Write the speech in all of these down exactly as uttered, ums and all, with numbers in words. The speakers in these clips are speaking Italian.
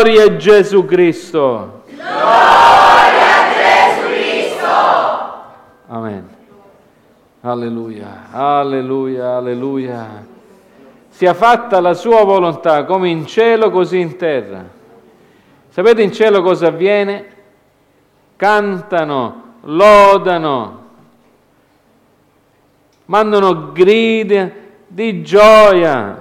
Gloria a Gesù Cristo. Gloria a Gesù Cristo. Amen. Alleluia, alleluia, alleluia. Sia fatta la sua volontà, come in cielo così in terra. Sapete in cielo cosa avviene? Cantano, lodano, mandano grida di gioia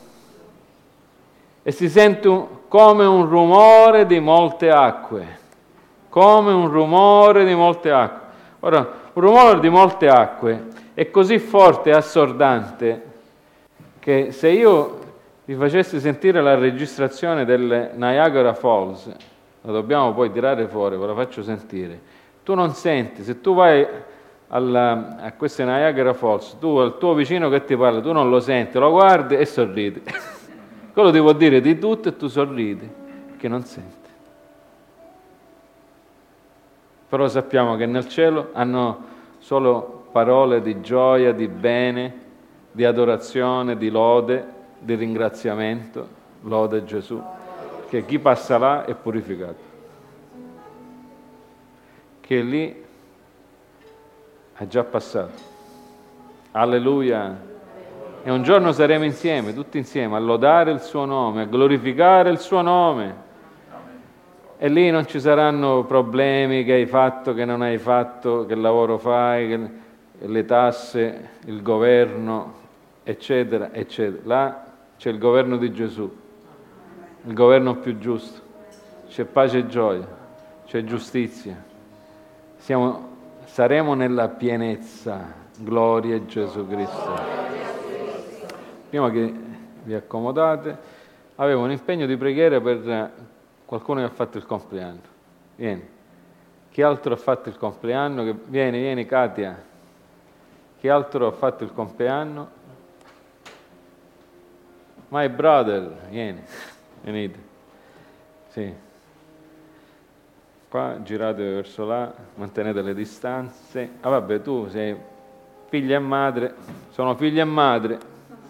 e si sente un, come un rumore di molte acque, come un rumore di molte acque. Ora, un rumore di molte acque è così forte e assordante che se io vi facessi sentire la registrazione del Niagara Falls, la dobbiamo poi tirare fuori, ve la faccio sentire, tu non senti, se tu vai alla, a queste Niagara Falls, tu al tuo vicino che ti parla, tu non lo senti, lo guardi e sorridi. Quello ti può dire di tutto e tu sorridi, perché non senti. Però sappiamo che nel cielo hanno solo parole di gioia, di bene, di adorazione, di lode, di ringraziamento, lode Gesù, che chi passa là è purificato, che lì ha già passato. Alleluia! E un giorno saremo insieme, tutti insieme, a lodare il suo nome, a glorificare il suo nome. E lì non ci saranno problemi che hai fatto, che non hai fatto, che lavoro fai, che le tasse, il governo, eccetera, eccetera. Là c'è il governo di Gesù, il governo più giusto. C'è pace e gioia, c'è giustizia. Siamo, saremo nella pienezza. Gloria a Gesù Cristo. Prima che vi accomodate, avevo un impegno di preghiera per qualcuno che ha fatto il compleanno. Vieni. Chi altro ha fatto il compleanno? Che... Vieni, vieni Katia. Chi altro ha fatto il compleanno? My brother, vieni. Venite. Sì. Qua girate verso là, mantenete le distanze. Ah vabbè, tu sei figlia e madre. Sono figlia e madre.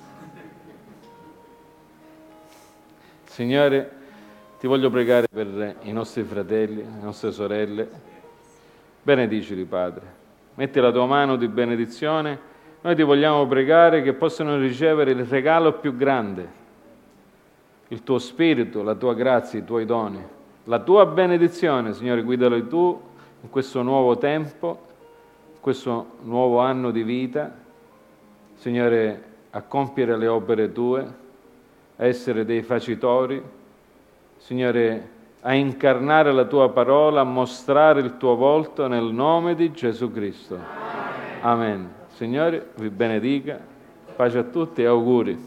Signore, ti voglio pregare per i nostri fratelli, le nostre sorelle. Benedicili, Padre. Metti la tua mano di benedizione. Noi ti vogliamo pregare che possano ricevere il regalo più grande, il tuo spirito, la tua grazia, i tuoi doni, la tua benedizione. Signore, guidali tu in questo nuovo tempo, in questo nuovo anno di vita. Signore, a compiere le opere tue, a essere dei facitori, Signore, a incarnare la tua parola, a mostrare il tuo volto nel nome di Gesù Cristo. Amen. Amen. Signore, vi benedica, pace a tutti e auguri.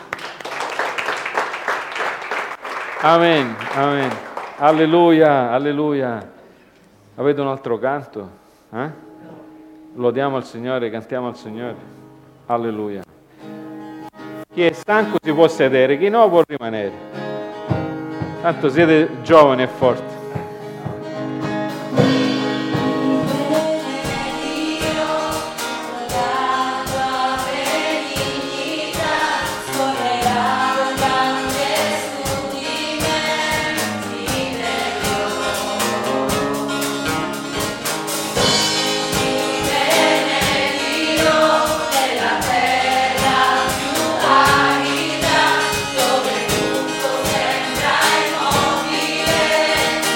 Amen, amen. Alleluia, alleluia. Avete un altro canto? Eh? Lodiamo al Signore, cantiamo al Signore. Alleluia. Chi è stanco si può sedere, chi no può rimanere. Tanto siete giovani e forti. Dove tutto sembra immobile,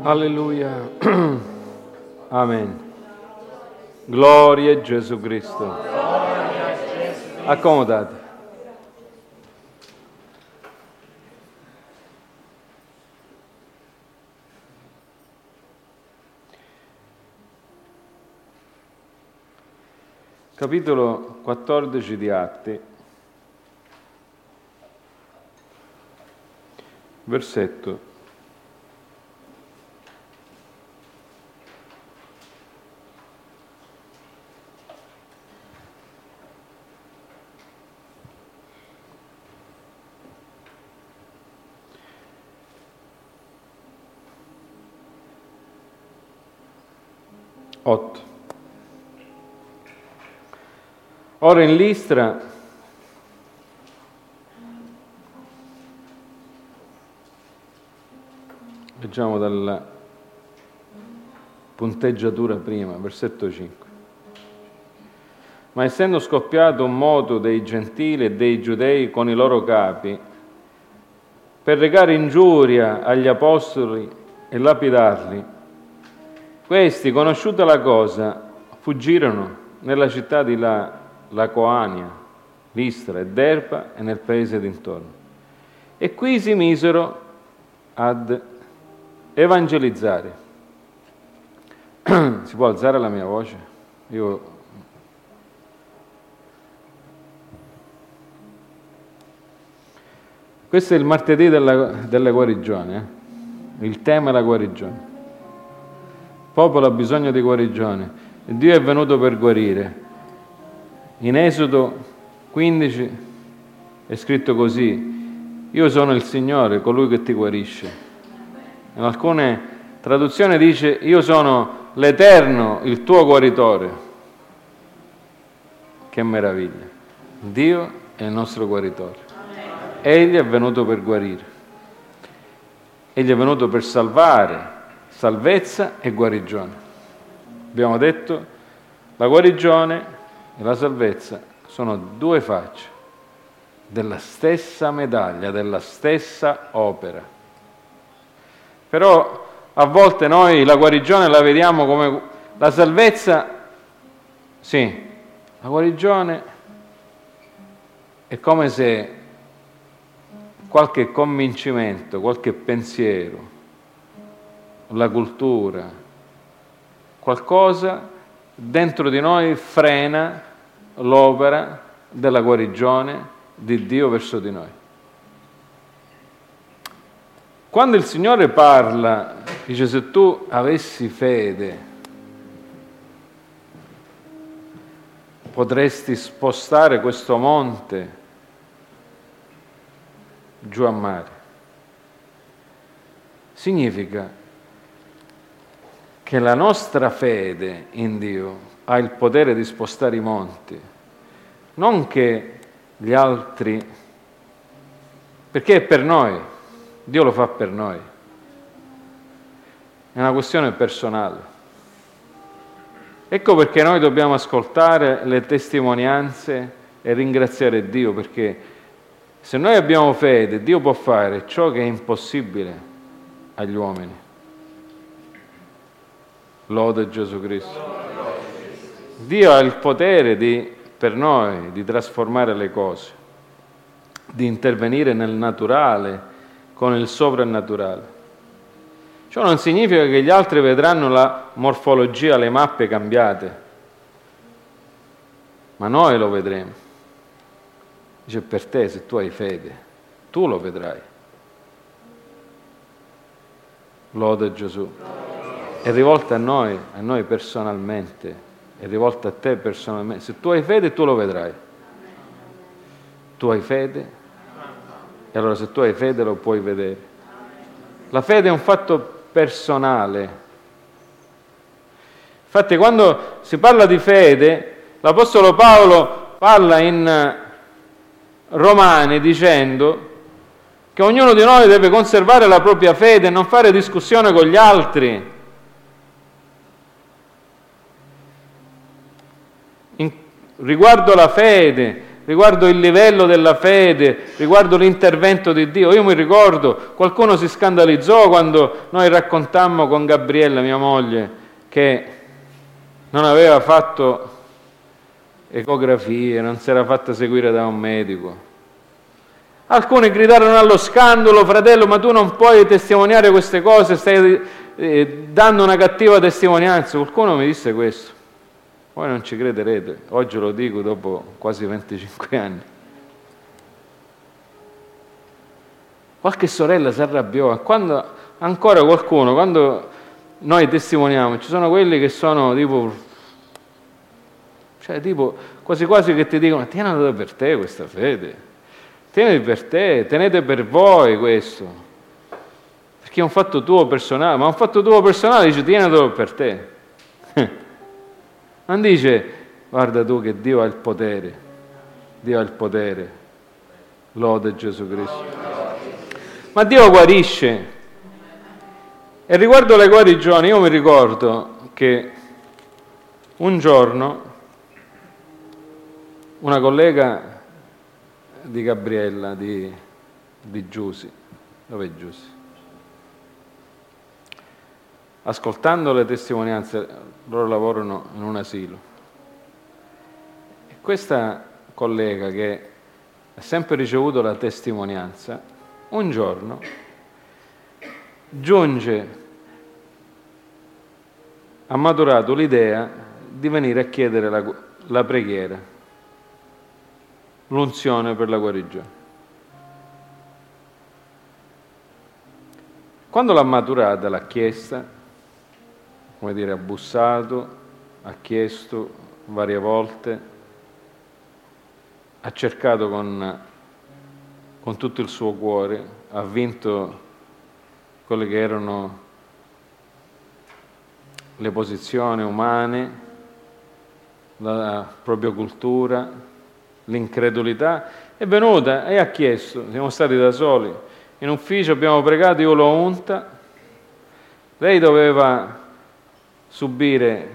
Alleluia. Amen. Gloria a Gesù Cristo. Accomodate. Capitolo quattordici di Atti, versetto otto. Ora in Listra leggiamo dalla punteggiatura prima, versetto cinque. Ma essendo scoppiato un moto dei gentili e dei giudei con i loro capi, per recare ingiuria agli apostoli e lapidarli, questi, conosciuta la cosa, fuggirono nella città di La Lacoania, Listra e Derba e nel paese d'intorno. E qui si misero ad evangelizzare. Si può alzare la mia voce? Io... Questo è il martedì della, della guarigione, eh? Il tema è la guarigione. Il popolo ha bisogno di guarigione. Dio è venuto per guarire. In Esodo quindici è scritto così: io sono il Signore, colui che ti guarisce. In alcune traduzioni dice: io sono l'Eterno, il tuo guaritore. Che meraviglia! Dio è il nostro guaritore. Egli è venuto per guarire. Egli è venuto per salvare, salvezza e guarigione. Abbiamo detto, la guarigione e la salvezza sono due facce della stessa medaglia, della stessa opera. Però a volte noi la guarigione la vediamo come la salvezza, sì, la guarigione è come se qualche convincimento, qualche pensiero, la cultura, qualcosa dentro di noi frena l'opera della guarigione di Dio verso di noi. Quando il Signore parla, dice: se tu avessi fede, potresti spostare questo monte giù a mare. Significa che la nostra fede in Dio ha il potere di spostare i monti, non che gli altri, perché è per noi, Dio lo fa per noi, è una questione personale. Ecco perché noi dobbiamo ascoltare le testimonianze e ringraziare Dio, perché se noi abbiamo fede, Dio può fare ciò che è impossibile agli uomini. Lode Gesù Cristo. Dio ha il potere di, per noi di trasformare le cose, di intervenire nel naturale con il soprannaturale. Ciò non significa che gli altri vedranno la morfologia, le mappe cambiate, ma noi lo vedremo. Dice: per te, se tu hai fede, tu lo vedrai. Lode Gesù. È rivolta a noi, a noi personalmente, è rivolta a te personalmente. Se tu hai fede, tu lo vedrai. Tu hai fede, e allora se tu hai fede lo puoi vedere. La fede è un fatto personale. Infatti, quando si parla di fede, l'Apostolo Paolo parla in Romani dicendo che ognuno di noi deve conservare la propria fede e non fare discussione con gli altri. In, riguardo la fede, riguardo il livello della fede, riguardo l'intervento di Dio. Io mi ricordo, qualcuno si scandalizzò quando noi raccontammo con Gabriella, mia moglie, che non aveva fatto ecografie, non si era fatta seguire da un medico. Alcuni gridarono allo scandalo: fratello, ma tu non puoi testimoniare queste cose, stai eh, dando una cattiva testimonianza. Qualcuno mi disse questo. Voi non ci crederete, oggi lo dico dopo quasi venticinque anni. Qualche sorella si arrabbiò, e quando ancora qualcuno, quando noi testimoniamo, ci sono quelli che sono tipo, cioè tipo quasi quasi che ti dicono: tienilo per te questa fede, tieniti per te, tenete per voi questo, perché è un fatto tuo personale. Ma un fatto tuo personale dice: tienilo per te. Non dice: guarda tu che Dio ha il potere, Dio ha il potere, lode Gesù Cristo. Ma Dio guarisce. E riguardo alle guarigioni, io mi ricordo che un giorno una collega di Gabriella, di, di Giusi, dov'è Giusi? Ascoltando le testimonianze, loro lavorano in un asilo. E questa collega, che ha sempre ricevuto la testimonianza, un giorno giunge, ha maturato l'idea di venire a chiedere la, la preghiera, l'unzione per la guarigione. Quando l'ha maturata, l'ha chiesta, come dire, ha bussato, ha chiesto varie volte, ha cercato con, con tutto il suo cuore, ha vinto quelle che erano le posizioni umane, la propria cultura, l'incredulità. È venuta e ha chiesto, siamo stati da soli, in ufficio abbiamo pregato, io l'ho unta, lei doveva subire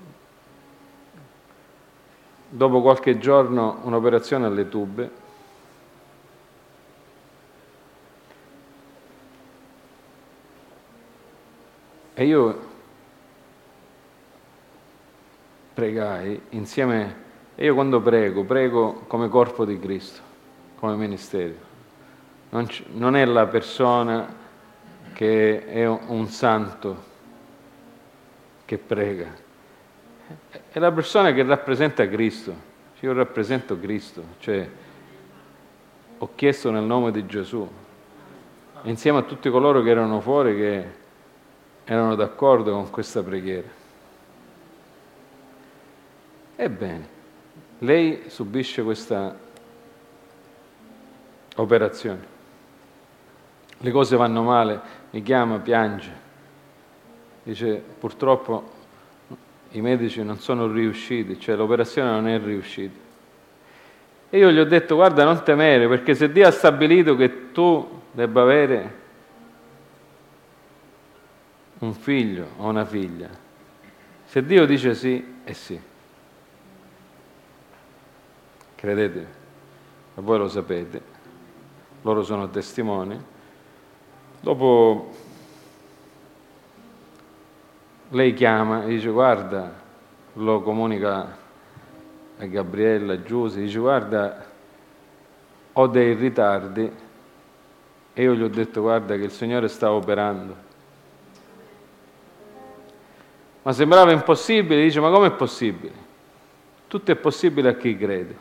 dopo qualche giorno un'operazione alle tube. E io pregai insieme, e io quando prego, prego come corpo di Cristo, come ministero. Non, c- non è la persona che è un santo che prega, è la persona che rappresenta Cristo. Io rappresento Cristo, cioè ho chiesto nel nome di Gesù, insieme a tutti coloro che erano fuori, che erano d'accordo con questa preghiera. Ebbene, lei subisce questa operazione, le cose vanno male, mi chiama, piange, dice: purtroppo i medici non sono riusciti, cioè l'operazione non è riuscita. E io gli ho detto: guarda, non temere, perché se Dio ha stabilito che tu debba avere un figlio o una figlia, se Dio dice sì, è sì. Credete, e voi lo sapete, loro sono testimoni. Dopo lei chiama e dice: guarda, lo comunica a Gabriella, a Giusi, dice: guarda, ho dei ritardi. E io gli ho detto: guarda che il Signore sta operando. Ma sembrava impossibile. Dice: ma com'è possibile? Tutto è possibile a chi crede.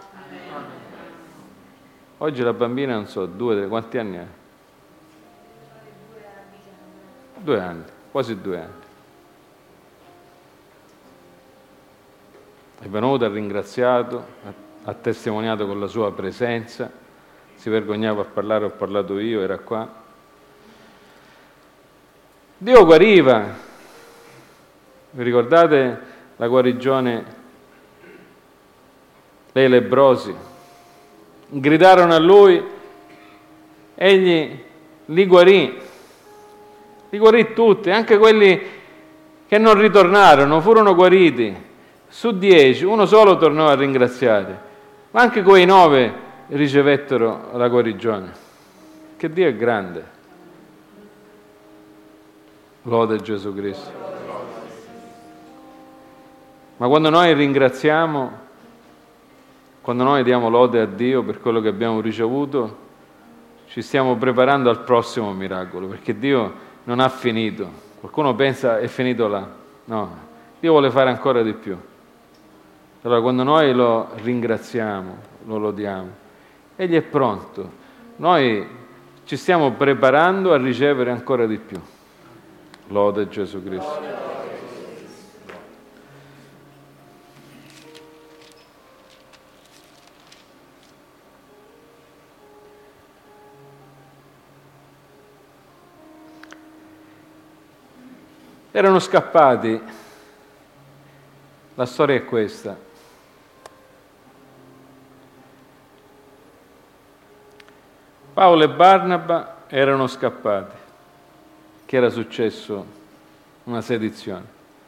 Oggi la bambina, non so, due, tre, quanti anni ha? Due anni, quasi due anni. È venuto, ha ringraziato, ha testimoniato con la sua presenza, si vergognava a parlare, ho parlato io, era qua. Dio guariva. Vi ricordate la guarigione dei lebbrosi? Gridarono a lui, egli li guarì, li guarì tutti, anche quelli che non ritornarono, furono guariti. Su dieci, uno solo tornò a ringraziare. Ma anche quei nove ricevettero la guarigione. Che Dio è grande. Lode Gesù Cristo. Ma quando noi ringraziamo, quando noi diamo lode a Dio per quello che abbiamo ricevuto, ci stiamo preparando al prossimo miracolo, perché Dio non ha finito. Qualcuno pensa è finito là. No, Dio vuole fare ancora di più. Allora quando noi lo ringraziamo, lo lodiamo, Egli è pronto. Noi ci stiamo preparando a ricevere ancora di più. Lode Gesù Cristo. Erano scappati. La storia è questa. Paolo e Barnaba erano scappati. Che era successo? Una sedizione.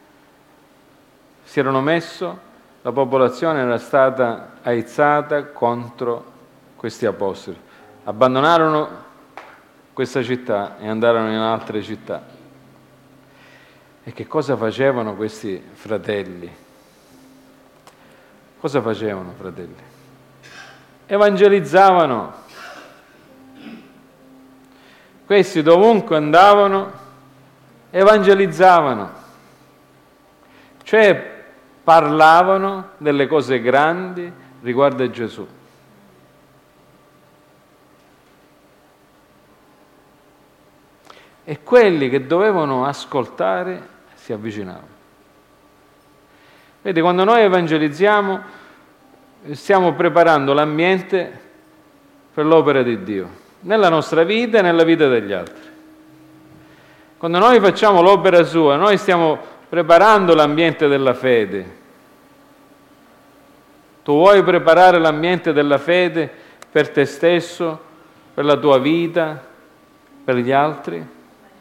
Si erano messo, la popolazione era stata aizzata contro questi apostoli. Abbandonarono questa città e andarono in altre città. E che cosa facevano questi fratelli? Cosa facevano, fratelli? Evangelizzavano. Questi dovunque andavano, evangelizzavano. Cioè parlavano delle cose grandi riguardo a Gesù. E quelli che dovevano ascoltare si avvicinavano. Vedi, quando noi evangelizziamo stiamo preparando l'ambiente per l'opera di Dio, nella nostra vita e nella vita degli altri. Quando noi facciamo l'opera sua, noi stiamo preparando l'ambiente della fede. Tu vuoi preparare l'ambiente della fede per te stesso, per la tua vita, per gli altri?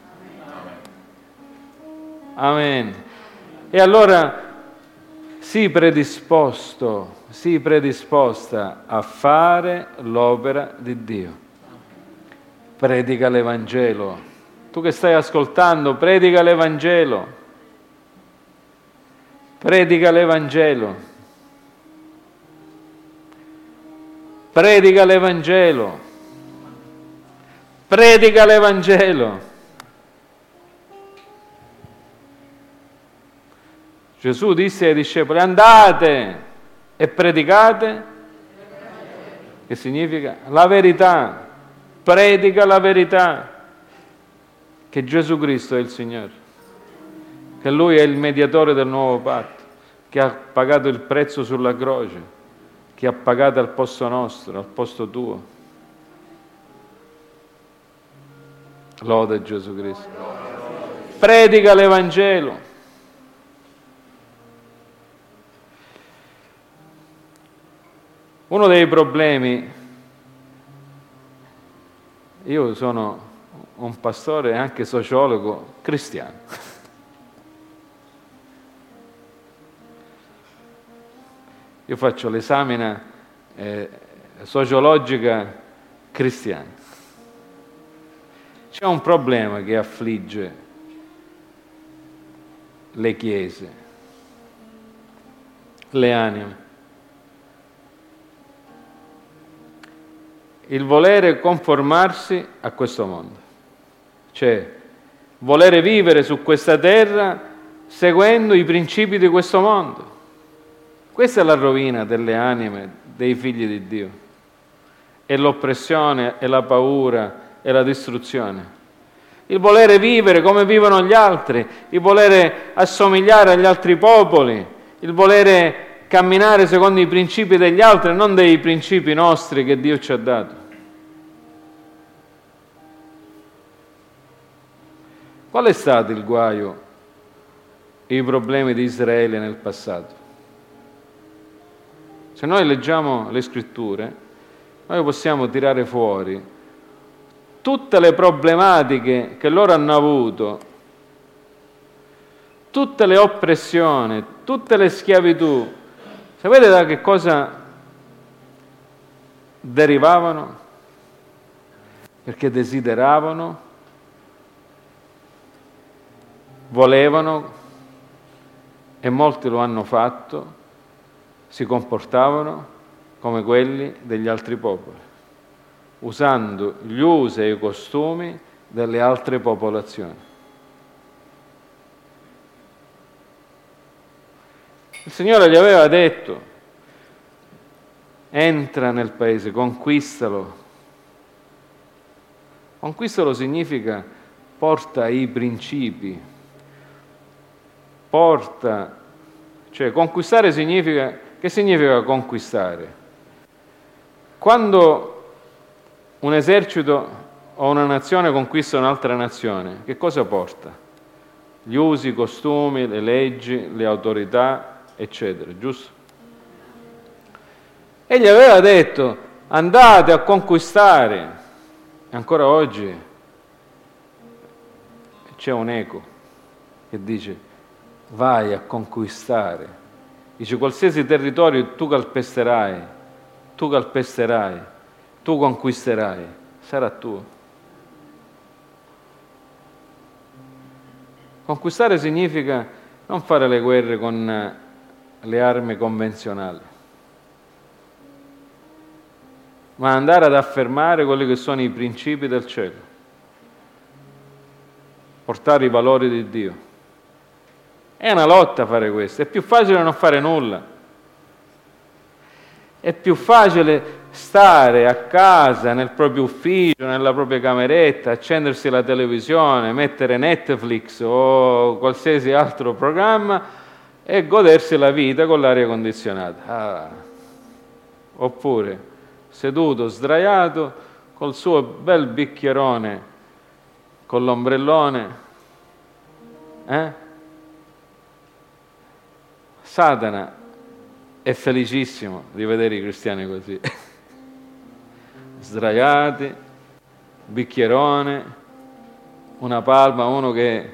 Amen. E allora sii predisposto, sii predisposta a fare l'opera di Dio. Predica l'Evangelo. Tu che stai ascoltando, predica l'Evangelo. Predica l'Evangelo. Predica l'Evangelo. Predica l'Evangelo. Gesù disse ai discepoli: andate e predicate, che significa la verità, predica la verità, che Gesù Cristo è il Signore, che Lui è il mediatore del nuovo patto, che ha pagato il prezzo sulla croce, che ha pagato al posto nostro, al posto tuo. Lode Gesù Cristo. Predica l'Evangelo. Uno dei problemi, io sono un pastore e anche sociologo cristiano. Io faccio l'esamina eh, sociologica cristiana. C'è un problema che affligge le chiese, le anime. Il volere conformarsi a questo mondo, cioè volere vivere su questa terra seguendo i principi di questo mondo. Questa è la rovina delle anime dei figli di Dio, è l'oppressione, è la paura, è la distruzione. Il volere vivere come vivono gli altri, il volere assomigliare agli altri popoli, il volere camminare secondo i principi degli altri, non dei principi nostri che Dio ci ha dato. Qual è stato il guaio e i problemi di Israele nel passato? Se noi leggiamo le scritture, noi possiamo tirare fuori tutte le problematiche che loro hanno avuto, tutte le oppressioni, tutte le schiavitù. Sapete da che cosa derivavano perché desideravano, volevano, e molti lo hanno fatto, si comportavano come quelli degli altri popoli, usando gli usi e i costumi delle altre popolazioni. Il Signore gli aveva detto: entra nel paese, conquistalo. Conquistalo significa porta i principi, porta, cioè conquistare significa, che significa conquistare? Quando un esercito o una nazione conquista un'altra nazione, che cosa porta? Gli usi, i costumi, le leggi, le autorità, eccetera, giusto? E gli aveva detto: andate a conquistare. E ancora oggi c'è un eco che dice: vai a conquistare. Dice: qualsiasi territorio tu calpesterai, tu calpesterai, tu conquisterai, sarà tuo. Conquistare significa non fare le guerre con le armi convenzionali, ma andare ad affermare quelli che sono i principi del cielo, portare i valori di Dio. È una lotta fare questo, è più facile non fare nulla, è più facile stare a casa, nel proprio ufficio, nella propria cameretta, accendersi la televisione, mettere Netflix o qualsiasi altro programma e godersi la vita con l'aria condizionata. Ah. Oppure seduto, sdraiato, col suo bel bicchierone, con l'ombrellone. Eh? Satana è felicissimo di vedere i cristiani così. Sdraiati, bicchierone, una palma, uno che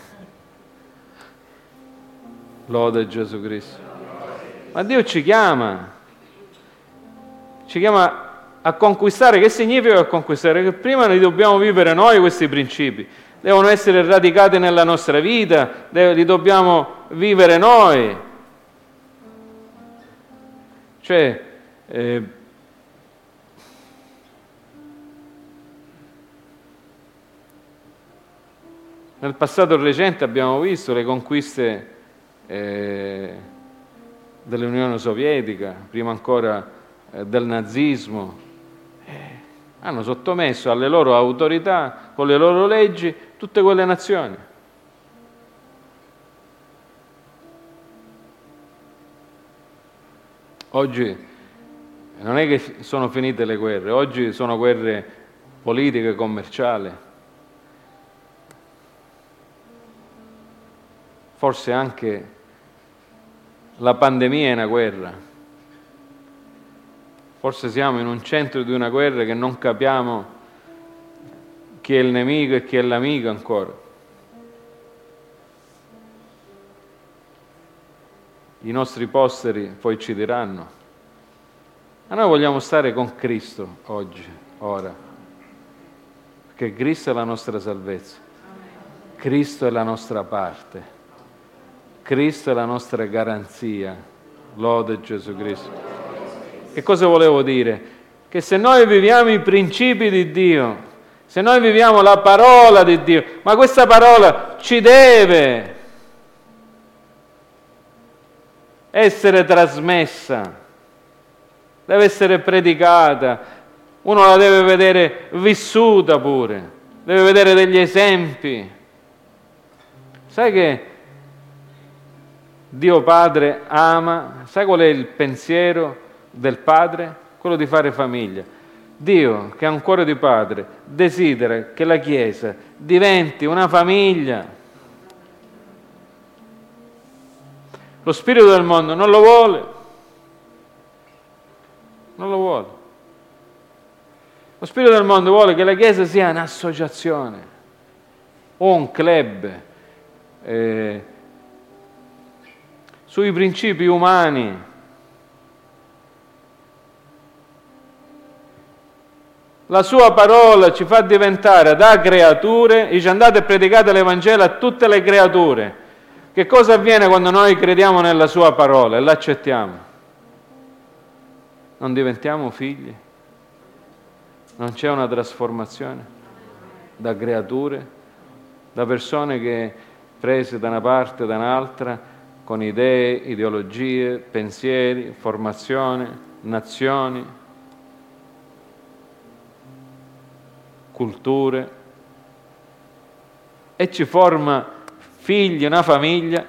lode Gesù Cristo. Ma Dio ci chiama, ci chiama a conquistare. Che significa conquistare? Che prima li dobbiamo vivere noi questi principi, devono essere radicati nella nostra vita, li dobbiamo vivere noi. Cioè, eh, nel passato recente abbiamo visto le conquiste eh, dell'Unione Sovietica, prima ancora eh, del nazismo. Eh, hanno sottomesso alle loro autorità, con le loro leggi, tutte quelle nazioni. Oggi non è che sono finite le guerre, oggi sono guerre politiche, commerciali. Forse anche la pandemia è una guerra. Forse siamo in un centro di una guerra che non capiamo chi è il nemico e chi è l'amico ancora. I nostri posteri poi ci diranno. Ma noi vogliamo stare con Cristo oggi, ora, perché Cristo è la nostra salvezza, Cristo è la nostra parte, Cristo è la nostra garanzia. Lode Gesù Cristo. Che cosa volevo dire? Che se noi viviamo i principi di Dio, se noi viviamo la parola di Dio, ma questa parola ci deve essere trasmessa, deve essere predicata, uno la deve vedere vissuta pure, deve vedere degli esempi. Sai che Dio Padre ama, sai qual è il pensiero del Padre? Quello di fare famiglia. Dio, che ha un cuore di padre, desidera che la Chiesa diventi una famiglia. Lo spirito del mondo non lo vuole, non lo vuole. Lo spirito del mondo vuole che la Chiesa sia un'associazione o un club eh, sui principi umani. La sua parola ci fa diventare da creature, dice andate e predicate l'Evangelo a tutte le creature. Che cosa avviene quando noi crediamo nella sua parola e l'accettiamo? Non diventiamo figli? Non c'è una trasformazione da creature, da persone che prese da una parte e da un'altra, con idee, ideologie, pensieri, formazione, nazioni, culture, e ci forma figli, una famiglia,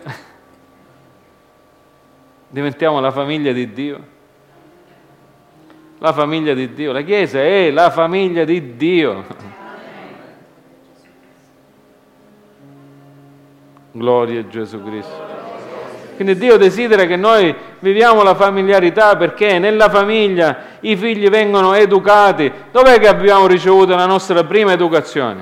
diventiamo la famiglia di Dio. La famiglia di Dio, la Chiesa è la famiglia di Dio. Gloria a Gesù Cristo. Quindi Dio desidera che noi viviamo la familiarità, perché nella famiglia i figli vengono educati. Dov'è che abbiamo ricevuto la nostra prima educazione?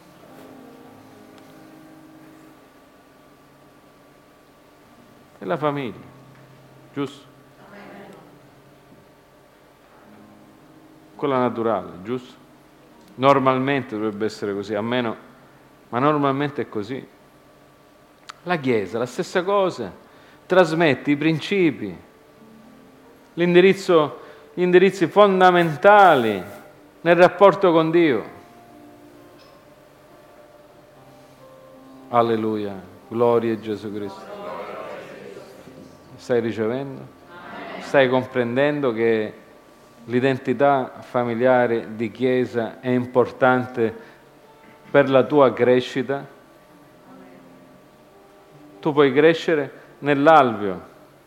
Nella famiglia, giusto? Quella naturale, giusto? Normalmente dovrebbe essere così, a meno, ma normalmente è così. La Chiesa, la stessa cosa. Trasmette i principi, l'indirizzo, gli indirizzi fondamentali nel rapporto con Dio. Alleluia, gloria a Gesù Cristo. Stai ricevendo? Stai comprendendo che l'identità familiare di Chiesa è importante per la tua crescita? Tu puoi crescere nell'alveo.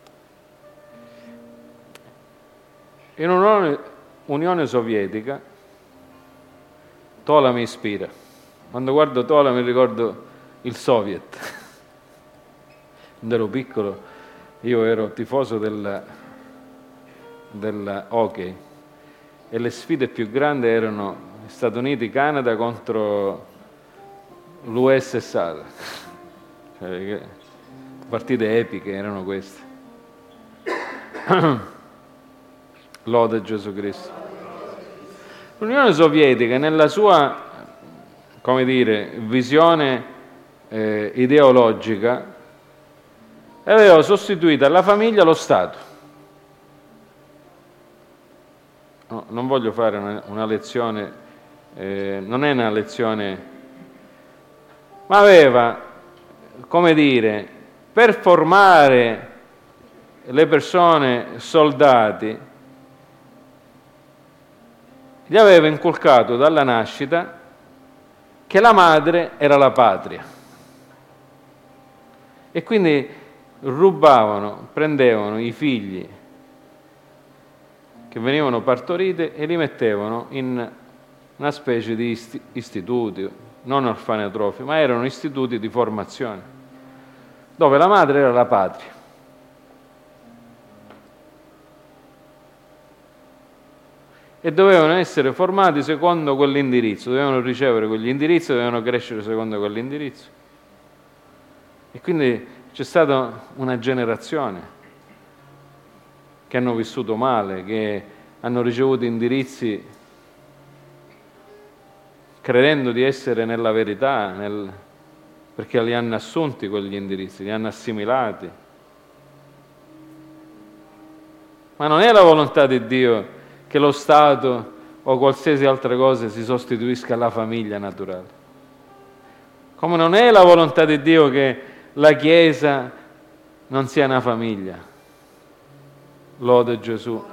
In un'unione Unione Sovietica, Tola mi ispira. Quando guardo Tola mi ricordo il Soviet. Quando ero piccolo io ero tifoso del, del hockey e le sfide più grandi erano Stati Uniti, Canada contro l'U S S R. Cioè, partite epiche erano queste. Lode Gesù Cristo. L'Unione Sovietica, nella sua, come dire, visione eh, ideologica, aveva sostituito alla famiglia lo Stato. No, non voglio fare una, una lezione, eh, non è una lezione, ma aveva, come dire, per formare le persone, soldati, gli aveva inculcato dalla nascita che la madre era la patria. E quindi rubavano, prendevano i figli che venivano partoriti e li mettevano in una specie di istituti, non orfanotrofi, ma erano istituti di formazione, dove la madre era la patria. E dovevano essere formati secondo quell'indirizzo, dovevano ricevere quegli indirizzi, dovevano crescere secondo quell'indirizzo. E quindi c'è stata una generazione che hanno vissuto male, che hanno ricevuto indirizzi credendo di essere nella verità, nel... perché li hanno assunti quegli indirizzi, li hanno assimilati. Ma non è la volontà di Dio che lo Stato o qualsiasi altra cosa si sostituisca alla famiglia naturale. Come non è la volontà di Dio che la Chiesa non sia una famiglia. Lode Gesù.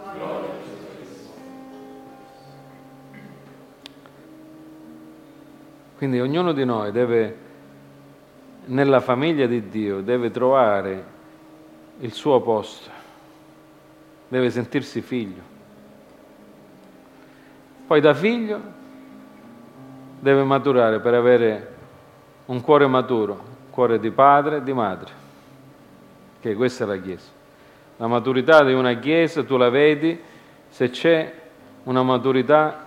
Quindi ognuno di noi deve, nella famiglia di Dio, deve trovare il suo posto, deve sentirsi figlio. Poi da figlio deve maturare per avere un cuore maturo, un cuore di padre e di madre, che questa è la Chiesa. La maturità di una Chiesa tu la vedi se c'è una maturità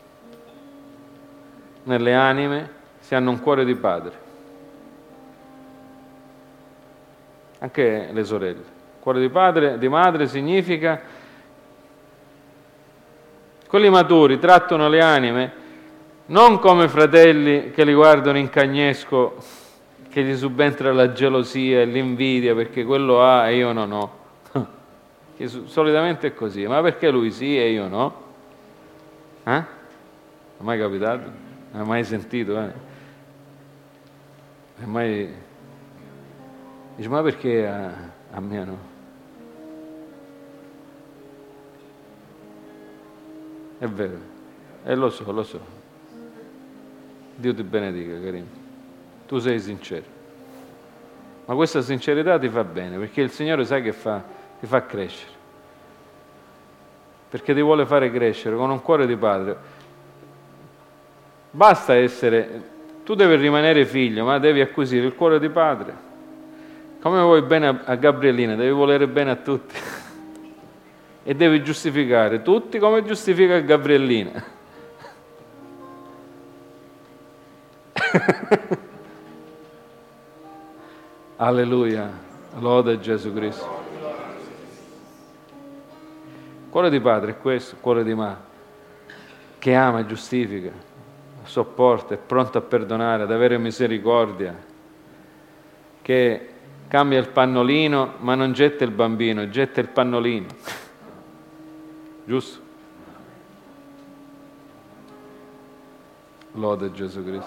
nelle anime, se hanno un cuore di padre. Anche le sorelle. Cuore di padre, di madre significa Quelli maturi trattano le anime non come fratelli che li guardano in cagnesco, che gli subentra la gelosia e l'invidia perché quello ha e io non ho. Che solitamente è così, ma perché lui sì e io no? Eh? È mai capitato? Non hai mai sentito? Eh? È mai... Dice, ma perché a, a me no? È vero, e lo so, lo so. Dio ti benedica, carino. Tu sei sincero. Ma questa sincerità ti fa bene, perché il Signore sai che fa? Ti fa crescere. Perché ti vuole fare crescere con un cuore di padre. Basta essere... Tu devi rimanere figlio, ma devi acquisire il cuore di padre. Come vuoi bene a Gabriellina, devi volere bene a tutti. E devi giustificare tutti come giustifica Gabriellina. Alleluia, lode Gesù Cristo. Il cuore di padre è questo, il cuore di madre, che ama, giustifica, sopporta, è pronto a perdonare, ad avere misericordia, che cambia il pannolino ma non getta il bambino, getta il pannolino. Giusto? Lode Gesù Cristo.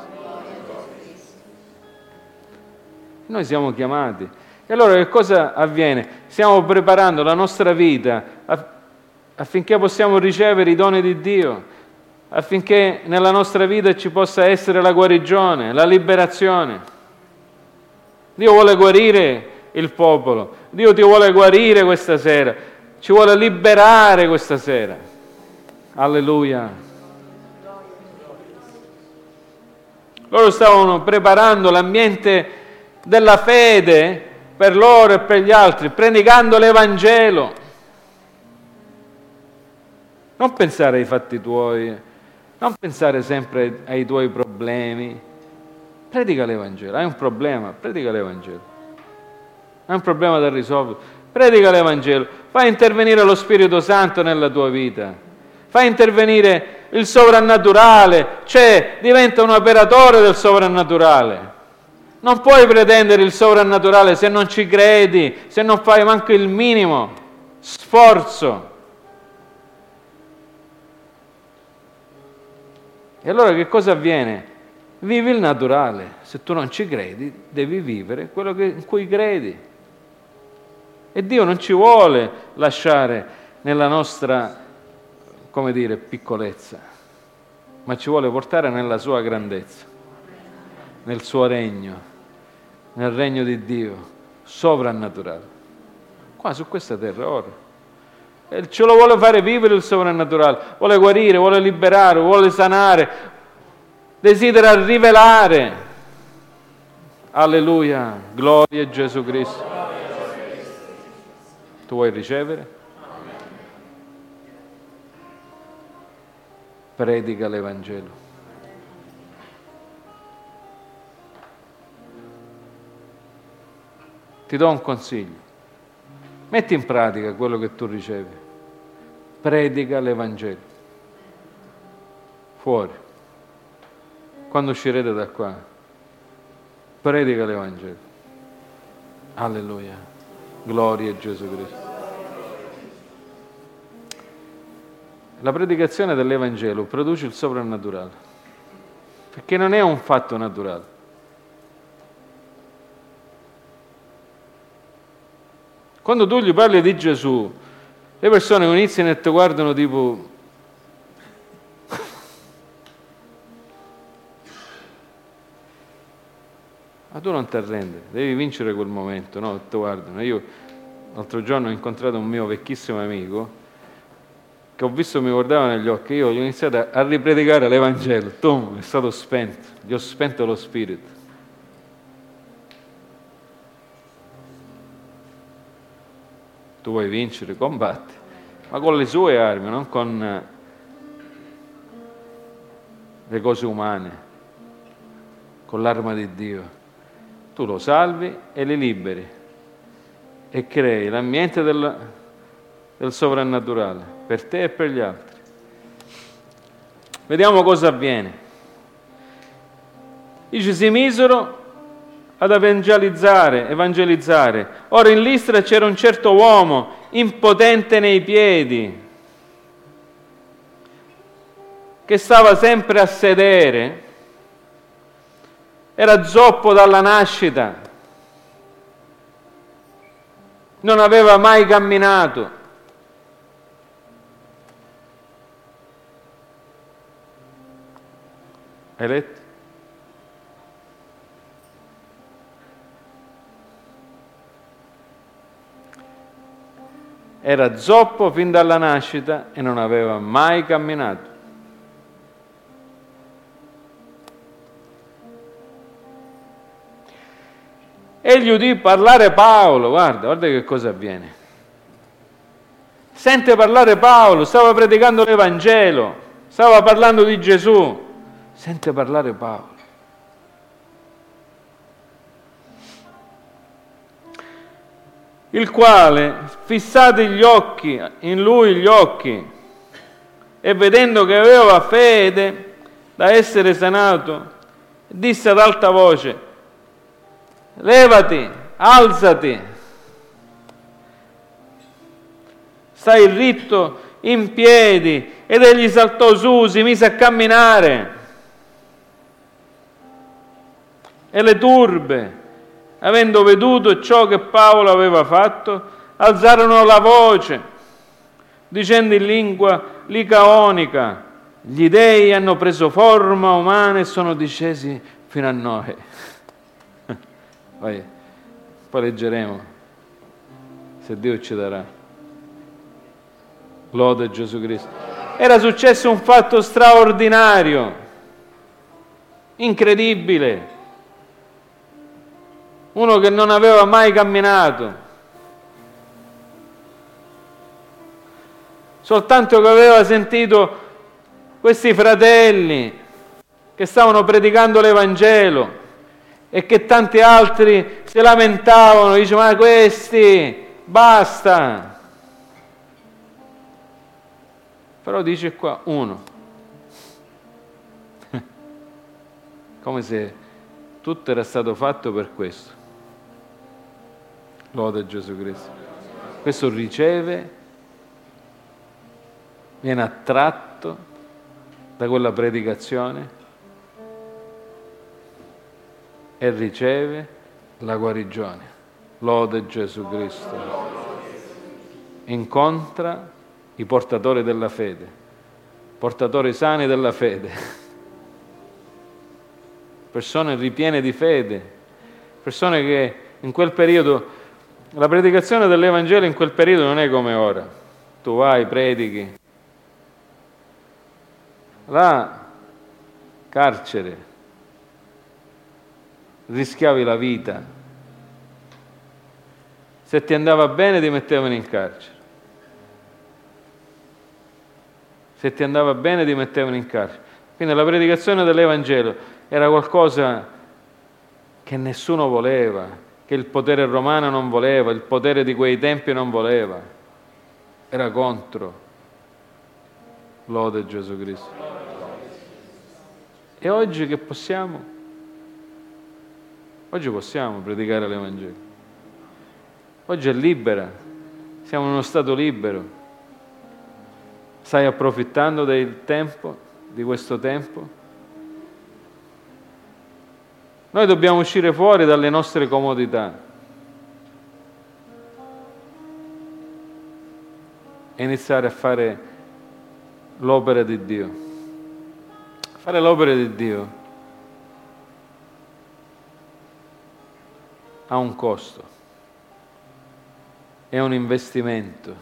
Noi siamo chiamati. E allora che cosa avviene? Stiamo preparando la nostra vita affinché possiamo ricevere i doni di Dio, affinché nella nostra vita ci possa essere la guarigione, la liberazione. Dio vuole guarire il popolo, Dio ti vuole guarire questa sera. Ci vuole liberare questa sera. Alleluia. Loro stavano preparando l'ambiente della fede per loro e per gli altri, predicando l'Evangelo. Non pensare ai fatti tuoi, non pensare sempre ai tuoi problemi. Predica l'Evangelo. Hai un problema? Predica l'Evangelo. Hai un problema da risolvere? Predica l'Evangelo, fai intervenire lo Spirito Santo nella tua vita, fai intervenire il sovrannaturale, cioè diventa un operatore del sovrannaturale. Non puoi pretendere il sovrannaturale se non ci credi, se non fai manco il minimo sforzo. E allora che cosa avviene? Vivi il naturale. Se tu non ci credi, devi vivere quello che, in cui credi. E Dio non ci vuole lasciare nella nostra, come dire, piccolezza, ma ci vuole portare nella sua grandezza, nel suo regno, nel regno di Dio, sovrannaturale. Qua su questa terra ora. E ce lo vuole fare vivere il sovrannaturale, vuole guarire, vuole liberare, vuole sanare, desidera rivelare. Alleluia, gloria a Gesù Cristo. Tu vuoi ricevere? Predica l'Evangelo. Ti do un consiglio. Metti in pratica quello che tu ricevi. Predica l'Evangelo. Fuori. Quando uscirete da qua, predica l'Evangelo. Alleluia. Gloria a Gesù Cristo. La predicazione dell'Evangelo produce il soprannaturale, perché non è un fatto naturale. Quando tu gli parli di Gesù, le persone iniziano e ti guardano tipo... Ma tu non ti arrendere, devi vincere quel momento, no? Ti guardano. Io l'altro giorno ho incontrato un mio vecchissimo amico che ho visto mi guardava negli occhi, io gli ho iniziato a ripredicare l'Evangelo, Tom, è stato spento, gli ho spento lo spirito. Tu vuoi vincere, combatti, ma con le sue armi, non con le cose umane, con l'arma di Dio. Tu lo salvi e li liberi e crei l'ambiente del, del sovrannaturale per te e per gli altri. Vediamo cosa avviene. Dice, si misero ad evangelizzare, evangelizzare. Ora in Listra c'era un certo uomo, impotente nei piedi, che stava sempre a sedere, era zoppo dalla nascita, non aveva mai camminato. Hai letto? Era zoppo fin dalla nascita e non aveva mai camminato. Egli udì parlare Paolo, guarda, guarda che cosa avviene. Sente parlare Paolo, stava predicando l'Evangelo, stava parlando di Gesù. Sente parlare Paolo. Il quale, fissati gli occhi, in lui gli occhi, e vedendo che aveva fede da essere sanato, disse ad alta voce, levati, alzati, stai ritto in piedi. Ed egli saltò su, si mise a camminare. E le turbe, avendo veduto ciò che Paolo aveva fatto, alzarono la voce, dicendo in lingua licaonica, gli dei hanno preso forma umana e sono discesi fino a noi. Vai, poi leggeremo, se Dio ci darà. Lode Gesù Cristo. Era successo un fatto straordinario, incredibile. Uno che non aveva mai camminato, soltanto che aveva sentito questi fratelli che stavano predicando l'Evangelo e che tanti altri si lamentavano, dicevano, ma questi, basta. Però dice qua, uno, come se tutto era stato fatto per questo. Lode Gesù Cristo. Questo riceve, viene attratto da quella predicazione e riceve la guarigione. Lode Gesù Cristo. Incontra i portatori della fede, portatori sani della fede, persone ripiene di fede, persone che in quel periodo, la predicazione dell'Evangelo in quel periodo non è come ora. Tu vai, predichi. Là, carcere, rischiavi la vita. Se ti andava bene ti mettevano in carcere. Se ti andava bene ti mettevano in carcere. Quindi la predicazione dell'Evangelo era qualcosa che nessuno voleva, che il potere romano non voleva, il potere di quei tempi non voleva, era contro. Lode Gesù Cristo. E oggi che possiamo? Oggi possiamo predicare l'Evangelo. Oggi è libera, siamo in uno stato libero. Stai approfittando del tempo, di questo tempo? Noi dobbiamo uscire fuori dalle nostre comodità e iniziare a fare l'opera di Dio. Fare l'opera di Dio ha un costo, è un investimento.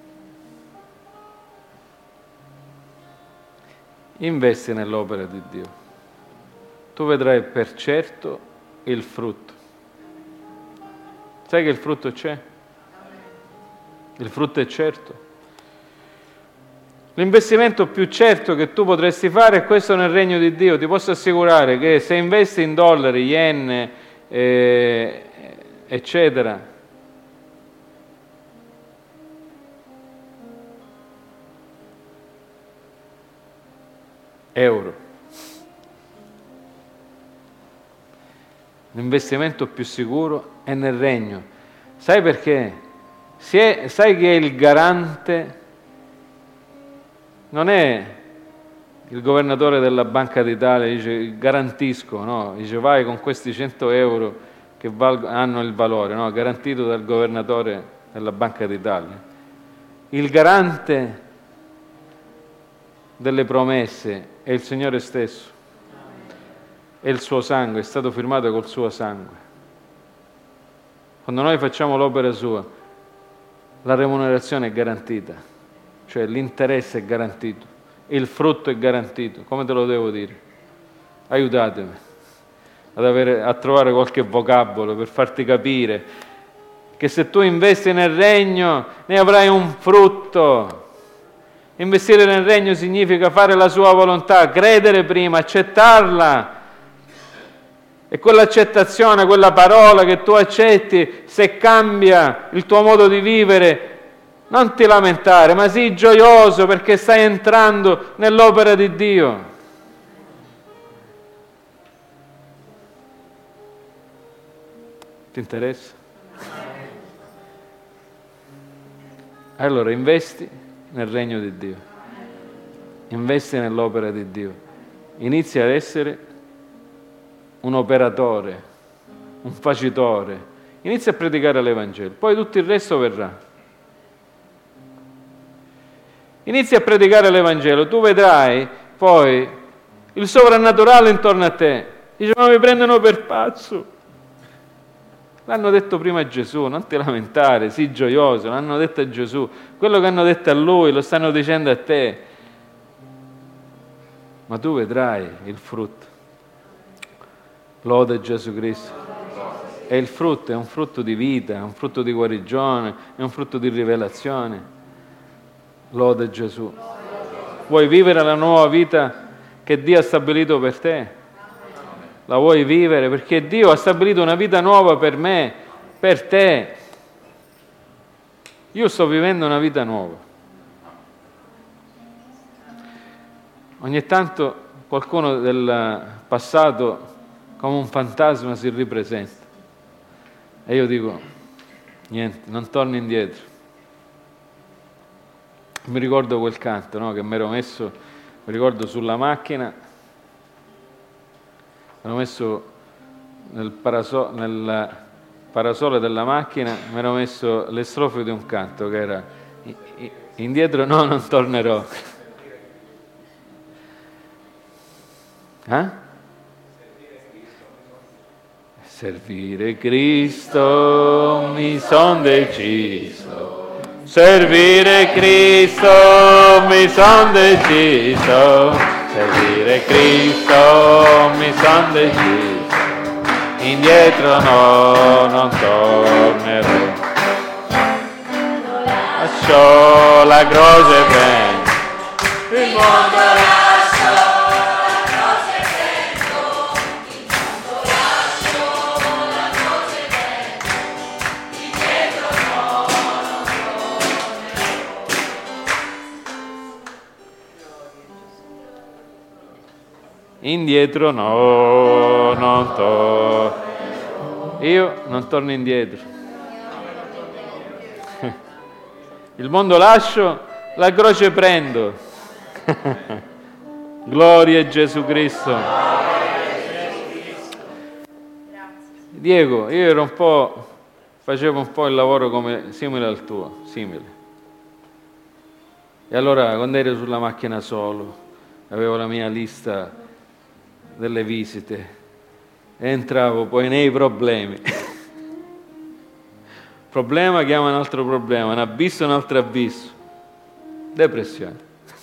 Investi nell'opera di Dio. Tu vedrai per certo il frutto. Sai che il frutto c'è? Il frutto è certo. L'investimento più certo che tu potresti fare è questo nel regno di Dio. Ti posso assicurare che se investi in dollari, yen, eh, eccetera, euro. L'investimento più sicuro è nel regno. Sai perché? È, sai chi è il garante? Non è il governatore della Banca d'Italia, dice garantisco, no? Dice vai con questi cento euro che val- hanno il valore, no? Garantito dal governatore della Banca d'Italia. Il garante delle promesse è il Signore stesso. E il suo sangue è stato firmato col suo sangue. Quando noi facciamo l'opera sua, la remunerazione è garantita, cioè l'interesse è garantito, il frutto è garantito. Come te lo devo dire? Aiutatemi ad avere, a trovare qualche vocabolo per farti capire che se tu investi nel regno ne avrai un frutto. Investire nel regno significa fare la sua volontà, credere prima, accettarla. E quell'accettazione, quella parola che tu accetti, se cambia il tuo modo di vivere, non ti lamentare, ma sii gioioso perché stai entrando nell'opera di Dio. Ti interessa? Allora investi nel regno di Dio, investi nell'opera di Dio, inizia ad essere un operatore, un facitore, inizia a predicare l'Evangelo, poi tutto il resto verrà. Inizia a predicare l'Evangelo, tu vedrai poi il sovrannaturale intorno a te. Dice, ma mi prendono per pazzo. L'hanno detto prima a Gesù, non ti lamentare, sii gioioso, l'hanno detto a Gesù. Quello che hanno detto a Lui lo stanno dicendo a te. Ma tu vedrai il frutto. Lode Gesù Cristo. E il frutto è un frutto di vita, è un frutto di guarigione, è un frutto di rivelazione. Lode Gesù. Vuoi vivere la nuova vita che Dio ha stabilito per te? La vuoi vivere? Perché Dio ha stabilito una vita nuova per me, per te. Io sto vivendo una vita nuova. Ogni tanto qualcuno del passato come un fantasma si ripresenta e io dico niente, non torno indietro. Mi ricordo quel canto, no, che mi ero messo, mi ricordo sulla macchina, mi ero messo nel, paraso, nel parasole della macchina, mi ero messo le strofe di un canto che era indietro no, non tornerò. Eh? Servire Cristo mi son deciso, servire Cristo mi son deciso, servire Cristo mi son deciso, indietro no, non tornerò. Lascio la croce prendo, il mondo lascio. Indietro no, non torno. Io non torno indietro. Il mondo lascio, la croce prendo. Gloria a Gesù Cristo. Diego, io ero un po', facevo un po' il lavoro come simile al tuo, simile. E allora quando ero sulla macchina solo, avevo la mia lista delle visite e entravo poi nei problemi. Problema chiama un altro problema, un abisso un altro abisso. Depressione.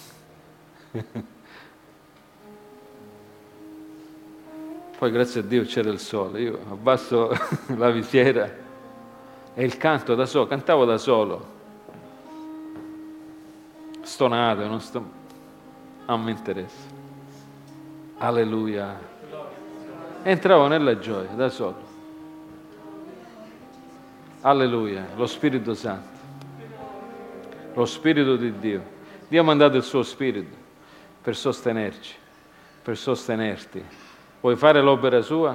Poi grazie a Dio c'era il sole, io abbasso la visiera e il canto da solo, cantavo da solo, stonato, non, sto... non mi interessa. Alleluia. Entravo nella gioia da solo. Alleluia. Lo Spirito Santo. Lo Spirito di Dio. Dio ha mandato il suo Spirito per sostenerci. per sostenerti. Vuoi fare l'opera sua?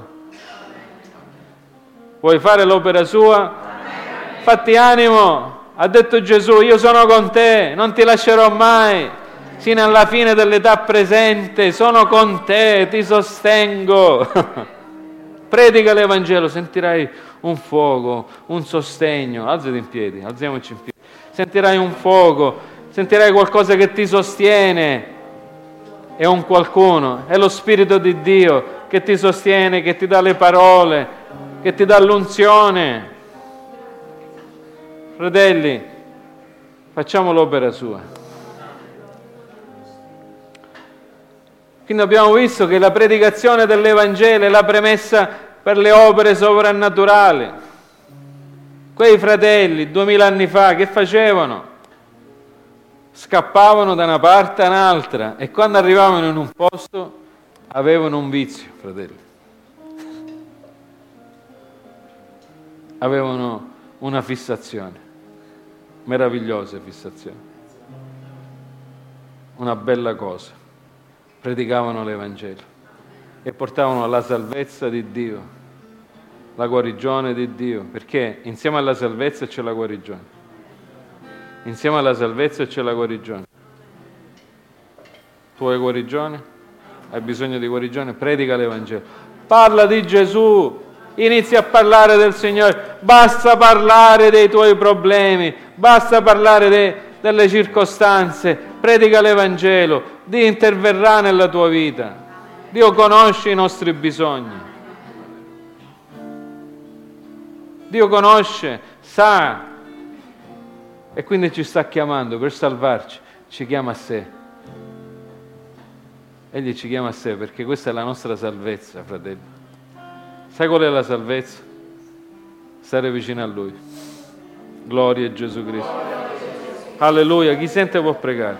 Vuoi fare l'opera sua? Fatti animo! Ha detto Gesù, io sono con te, non ti lascerò mai, sino alla fine dell'età presente, sono con te, ti sostengo. Predica l'Evangelo, sentirai un fuoco, un sostegno. Alzati in piedi, alziamoci in piedi. Sentirai un fuoco, sentirai qualcosa che ti sostiene. È un qualcuno, è lo Spirito di Dio che ti sostiene, che ti dà le parole, che ti dà l'unzione. Fratelli, facciamo l'opera sua. Quindi abbiamo visto che la predicazione dell'Evangelo è la premessa per le opere sovrannaturali. Quei fratelli, duemila anni fa, che facevano? Scappavano da una parte a un'altra e quando arrivavano in un posto avevano un vizio, fratelli. Avevano una fissazione. Meravigliosa fissazione, una bella cosa. Predicavano l'Evangelo e portavano la salvezza di Dio, la guarigione di Dio, perché insieme alla salvezza c'è la guarigione. Insieme alla salvezza c'è la guarigione. Tu hai guarigione? Hai bisogno di guarigione? Predica l'Evangelo. Parla di Gesù. Inizia a parlare del Signore, basta parlare dei tuoi problemi, basta parlare de, delle circostanze, predica l'Evangelo, Dio interverrà nella tua vita, Dio conosce i nostri bisogni, Dio conosce, sa, e quindi ci sta chiamando per salvarci, ci chiama a sé. Egli ci chiama a sé perché questa è la nostra salvezza, fratelli. Sai qual è la salvezza? Stare vicino a Lui. Gloria a Gesù Cristo. Alleluia. Chi sente può pregare.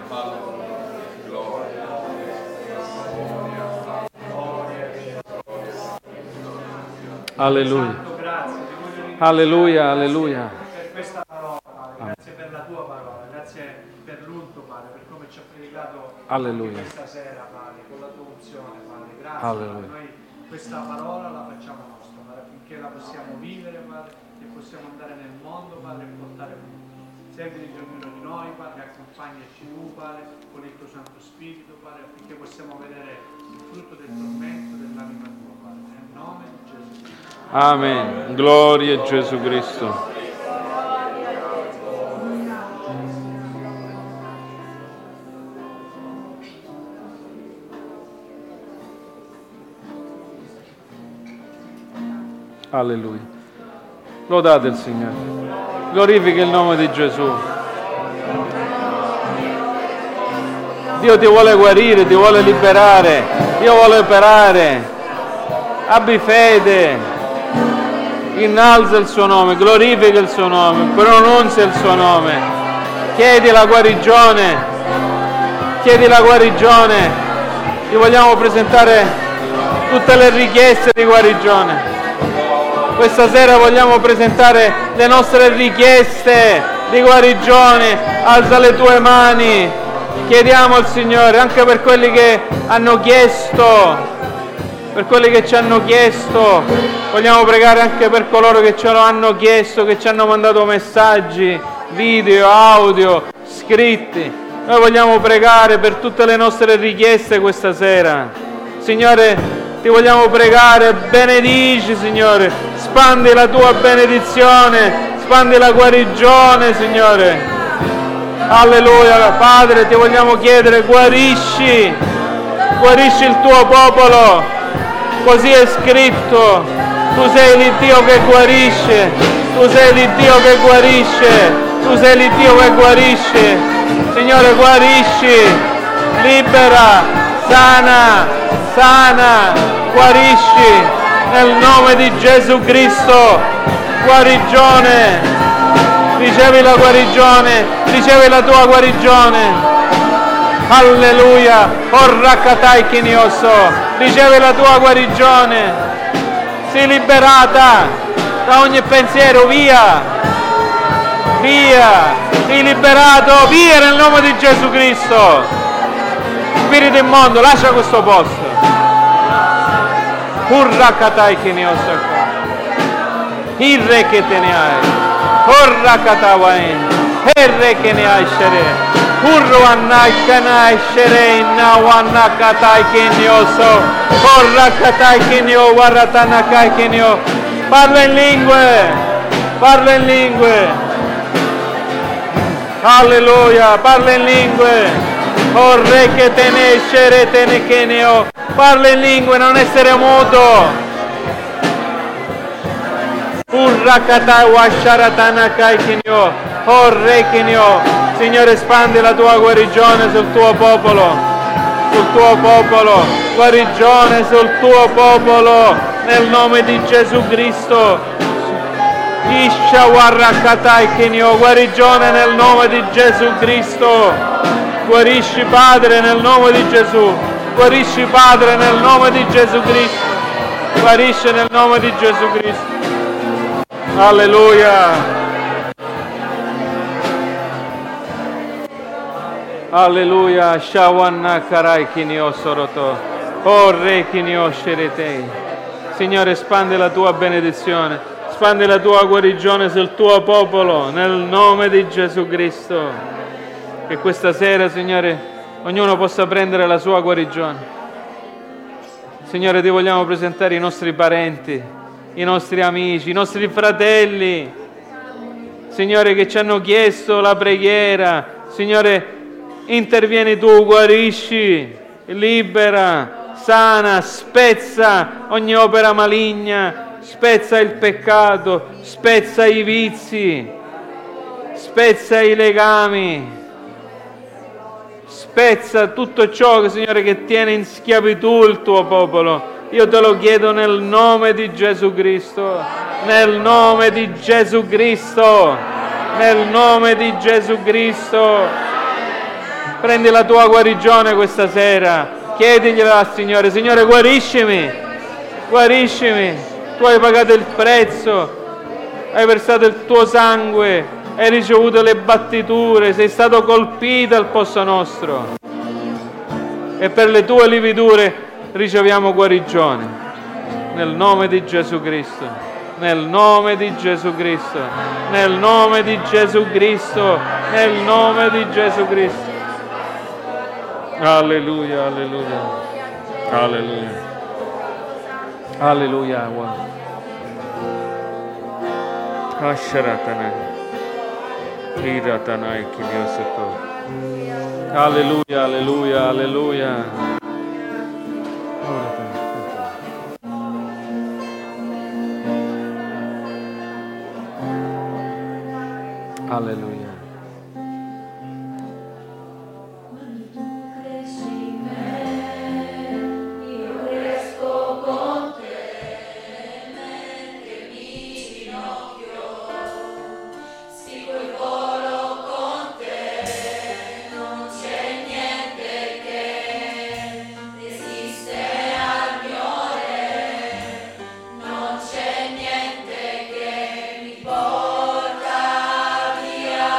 Alleluia. Alleluia, alleluia. Per questa parola, Padre. Grazie per la tua parola. Grazie per l'unto, Padre, per come ci ha predicato alleluia. Questa sera, Padre, con la tua unzione, Padre. Grazie. Alleluia. Padre. Noi questa parola la facciamo nostra, Padre, affinché la possiamo vivere, Padre, e possiamo andare nel mondo, Padre, e portare frutti. Servi di ognuno di noi, Padre, accompagnaci tu, Padre, con il tuo Santo Spirito, Padre, affinché possiamo vedere il frutto del tormento dell'anima tua, Padre, nel nome di Gesù Cristo. Amen. Gloria a Gesù Cristo. Alleluia. Lodate il Signore. Glorifica il nome di Gesù. Dio ti vuole guarire, ti vuole liberare, Dio vuole operare. Abbi fede. Innalza il suo nome, glorifica il suo nome, pronunzia il suo nome. Chiedi la guarigione. Chiedi la guarigione. Ti vogliamo presentare tutte le richieste di guarigione. Questa sera vogliamo presentare le nostre richieste di guarigione. Alza le tue mani. Chiediamo al Signore, anche per quelli che hanno chiesto, per quelli che ci hanno chiesto. Vogliamo pregare anche per coloro che ce lo hanno chiesto, che ci hanno mandato messaggi, video, audio, scritti. Noi vogliamo pregare per tutte le nostre richieste questa sera. Signore, ti vogliamo pregare, benedici, Signore, spandi la tua benedizione, spandi la guarigione, Signore. Alleluia, Padre, ti vogliamo chiedere, guarisci, guarisci il tuo popolo, così è scritto, tu sei l'Iddio che guarisce, tu sei l'Iddio che guarisce, tu sei l'Iddio che guarisce, Signore, guarisci, libera, sana, sana, guarisci nel nome di Gesù Cristo. Guarigione, ricevi la guarigione, ricevi la tua guarigione. Alleluia, orrakatai kinioso, ricevi la tua guarigione. Sii liberata da ogni pensiero, via, via, sii liberato, via nel nome di Gesù Cristo. Spirito immondo, lascia questo posto. Urrakatai che ne osaka. Irre che te ne hai. Urrakatawain. Erre che ne hai shere. Urwanai kanai shere nawanakatai che ne oso. Urrakatai che ne o waratanakai che ne o. Parla in lingue. Parla in lingue. Alleluia. Parla in lingue. Oh re che te ne shere te ne che ne ho. Parla in lingue, non essere muto. Urrakatai washaratanakai che ne ho. Oh re che ne ho. Signore, espandi la tua guarigione sul tuo popolo. Sul tuo popolo. Guarigione sul tuo popolo. Nel nome di Gesù Cristo. Isha warrakatai che ne ho. Guarigione nel nome di Gesù Cristo. Guarisci Padre nel nome di Gesù, guarisci Padre nel nome di Gesù Cristo, guarisci nel nome di Gesù Cristo. Alleluia. Alleluia. Shawanna karai kinio soroto. Oh re kinio sheretei. Signore, espande la tua benedizione, espande la tua guarigione sul tuo popolo nel nome di Gesù Cristo. Che questa sera, Signore, ognuno possa prendere la sua guarigione. Signore, ti vogliamo presentare i nostri parenti, i nostri amici, i nostri fratelli, Signore, che ci hanno chiesto la preghiera. Signore, intervieni tu, guarisci, libera, sana, spezza ogni opera maligna, spezza il peccato, spezza i vizi, spezza i legami. Spezza tutto ciò, che, Signore, che tiene in schiavitù il tuo popolo. Io te lo chiedo nel nome di Gesù Cristo, nel nome di Gesù Cristo, nel nome di Gesù Cristo. Prendi la tua guarigione questa sera, chiedigliela al Signore. Signore, guariscimi, guariscimi. Tu hai pagato il prezzo, hai versato il tuo sangue, hai ricevuto le battiture, sei stato colpito al posto nostro. E per le tue lividure riceviamo guarigione. Nel nome di Gesù Cristo. Nel nome di Gesù Cristo. Nel nome di Gesù Cristo. Nel nome di Gesù Cristo. Alleluia, alleluia. Alleluia. Alleluia. Asharatana. Alleluia, alleluia, alleluia. Alleluia. Porta via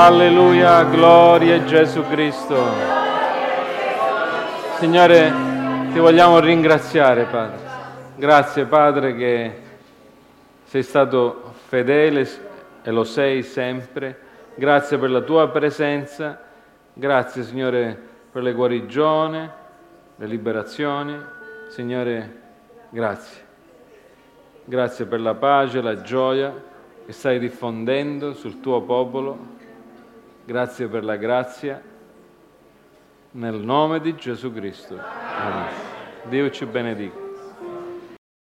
Alleluia, gloria a Gesù Cristo. Signore, ti vogliamo ringraziare, Padre. Grazie, Padre, che sei stato fedele e lo sei sempre. Grazie per la tua presenza. Grazie, Signore, per le guarigioni, le liberazioni. Signore, grazie. Grazie per la pace, la gioia che stai diffondendo sul tuo popolo. Grazie per la grazia. Nel nome di Gesù Cristo. Amen. Dio ci benedica.